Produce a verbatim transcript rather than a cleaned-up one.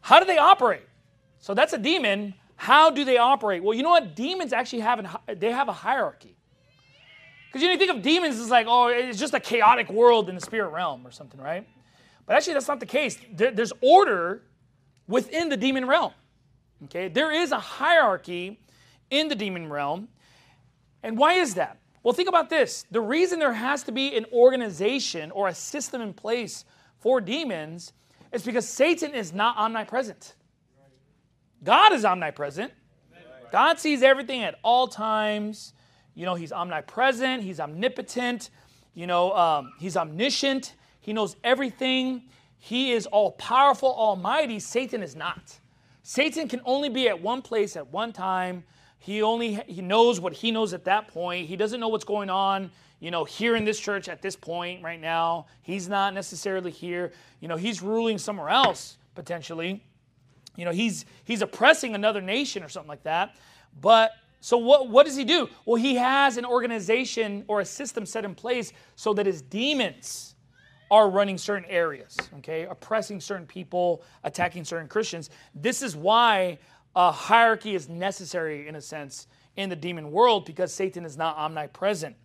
how do they operate? So that's a demon. How do they operate? Well, you know what? Demons actually have an, they have a hierarchy. Because you know, you think of demons as like, oh, it's just a chaotic world in the spirit realm or something, right? But actually, that's not the case. There, there's order within the demon realm. Okay, there is a hierarchy in the demon realm. And why is that? Well, think about this. The reason there has to be an organization or a system in place for demons is because Satan is not omnipresent. God is omnipresent. God sees everything at all times. You know, he's omnipresent. He's omnipotent. You know, um, he's omniscient. He knows everything. He is all-powerful, almighty. Satan is not. Satan can only be at one place at one time. He only he knows what he knows at that point. He doesn't know what's going on, you know, here in this church at this point right now. He's not necessarily here. You know, he's ruling somewhere else, potentially. You know, he's he's oppressing another nation or something like that. But so what, what does he do? Well, he has an organization or a system set in place so that his demons are running certain areas, okay, oppressing certain people, attacking certain Christians. This is why a hierarchy is necessary, in a sense, in the demon world, because Satan is not omnipresent.